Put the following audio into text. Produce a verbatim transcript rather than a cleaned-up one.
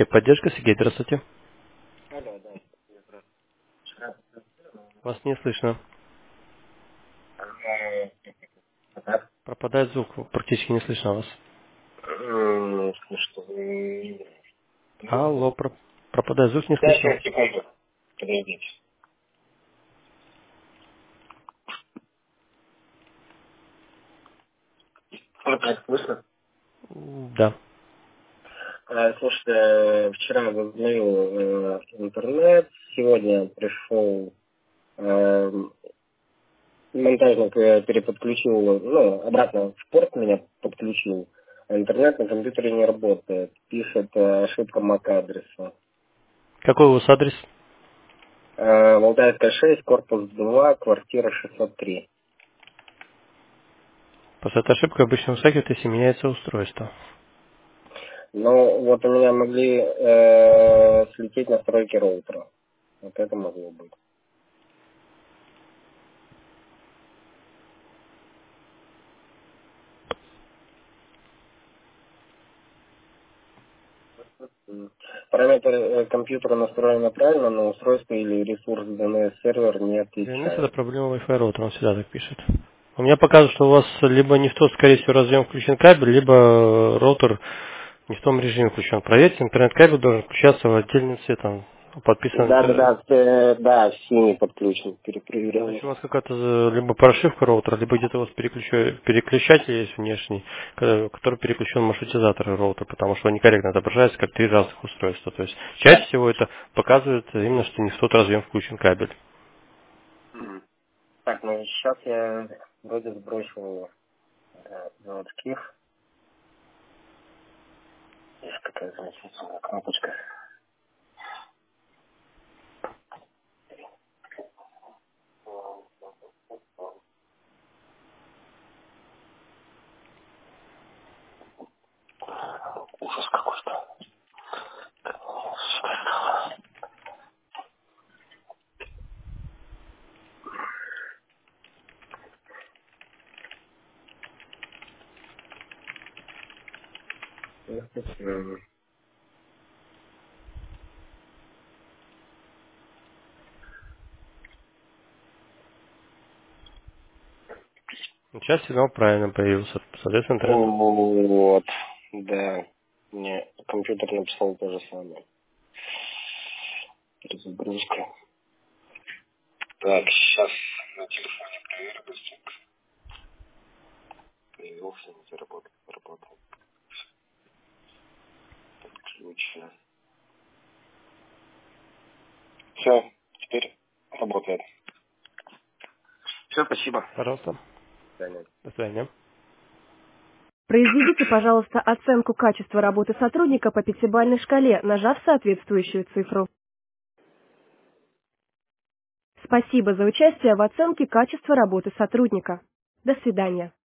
Техподдержка, Сергей, здравствуйте. Алло, да. Вчера, Вас не слышно. э, да. Пропадает звук, практически не слышно вас. М, ну что, м, Алло, про- пропадает звук, не Дайте слышно. мне секунду. Подождите. Вот так слышно? М, Да. А, слушайте, э, вчера возобновил э, интернет, сегодня пришел э, монтажник, э, переподключил, ну, обратно в порт меня подключил, а интернет на компьютере не работает. Пишет э, ошибка мак-адреса. Какой у вас адрес? Э, Валдаевская шесть, корпус два, квартира шестьсот три. После этой ошибки обычно вскакивает, если меняется устройство. Ну, вот у меня могли э, слететь настройки роутера. Вот это могло быть. М. Параметры э, компьютера настроены правильно, но устройство или ресурс ди эн эс-сервер не ди эн эс это отвечает. проблема Wi-Fi роутера, он всегда так пишет. У меня показывает, что у вас либо не в тот, скорее всего, разъем включен кабель, либо роутер не в том режиме включен. Проверьте, интернет-кабель должен включаться в отдельным цветом. Подписан. Да, да, да, э, да, в синий подключен, перепроверял. Значит, у вас какая-то э, либо прошивка роутера, либо где-то у вас переключа- переключатель есть внешний, ко- который переключен в маршрутизатор роутера, потому что он некорректно отображается как три разных устройства. То есть чаще всего это показывает именно, что не в тот разъем включен кабель. Мгм. Так, ну сейчас я вроде сбросил э, заводских. Есть какая замечательная кнопочка. Ужас какой-то. М. Сейчас сигнал правильно появился. Соответственно, интернет. Вот, да. Мне компьютер написал то же самое. Перезагрузка. Так, сейчас на телефоне проверю быстренько. Появился, не заработал, заработал. Отлично. Все, теперь работает. Все, спасибо. Пожалуйста. До свидания. До свидания. Произведите, пожалуйста, оценку качества работы сотрудника по пятибалльной шкале, нажав соответствующую цифру. Спасибо за участие в оценке качества работы сотрудника. До свидания.